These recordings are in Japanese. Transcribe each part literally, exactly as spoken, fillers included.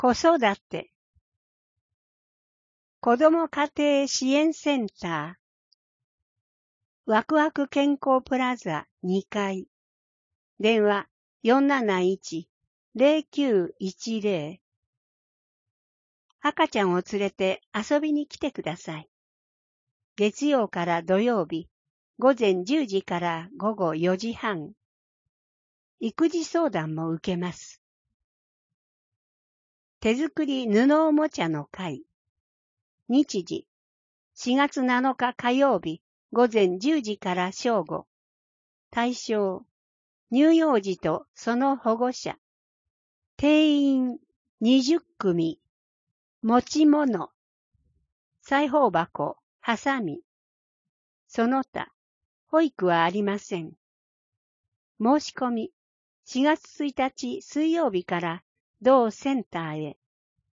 子育て子ども家庭支援センターワクワク健康プラザにかい電話 よんなないち ゼロきゅういちゼロ 赤ちゃんを連れて遊びに来てください。月曜から土曜日午前じゅうじから午後よじはん育児相談も受けます。手作り布おもちゃの会。日時、しがつなのか火曜日、午前じゅうじから正午。対象、乳幼児とその保護者。定員にじゅっくみ。持ち物。裁縫箱、ハサミ。その他、保育はありません。申し込み、しがつついたち水曜日から同センターへ。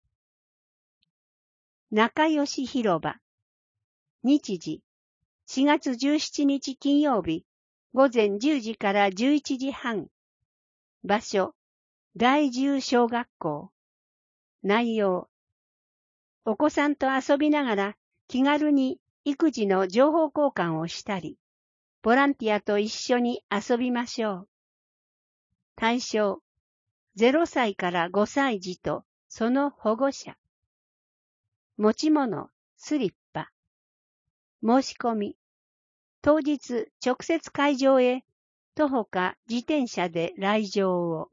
仲良し広場。日時、しがつじゅうしちにち金曜日、午前じゅうじからじゅういちじはん。場所、第十小学校。内容、お子さんと遊びながら気軽に育児の情報交換をしたり、ボランティアと一緒に遊びましょう。対象、ゼロさいからごさい児とその保護者。持ち物、スリッパ。申し込み。当日直接会場へ徒歩か自転車で来場を。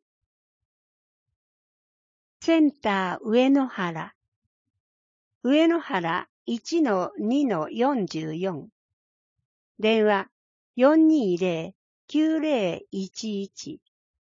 センター上野原。上野原 いちのにのよんじゅうよん。電話 よんにーぜろ きゅうぜろいちいち。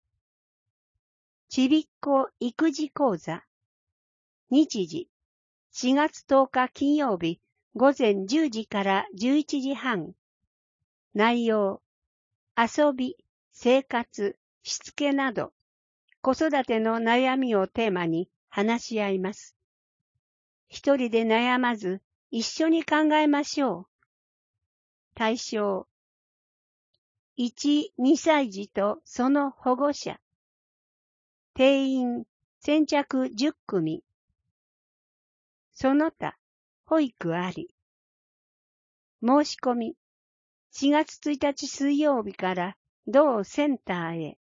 ちびっこ育児講座。日時、しがつとおか金曜日、午前じゅうじからじゅういちじはん。内容、遊び、生活、しつけなど、子育ての悩みをテーマに話し合います。一人で悩まず、一緒に考えましょう。対象、いち、にさい児とその保護者。定員、先着じゅっくみ。その他、保育あり。申し込み、しがつついたち水曜日から同センターへ。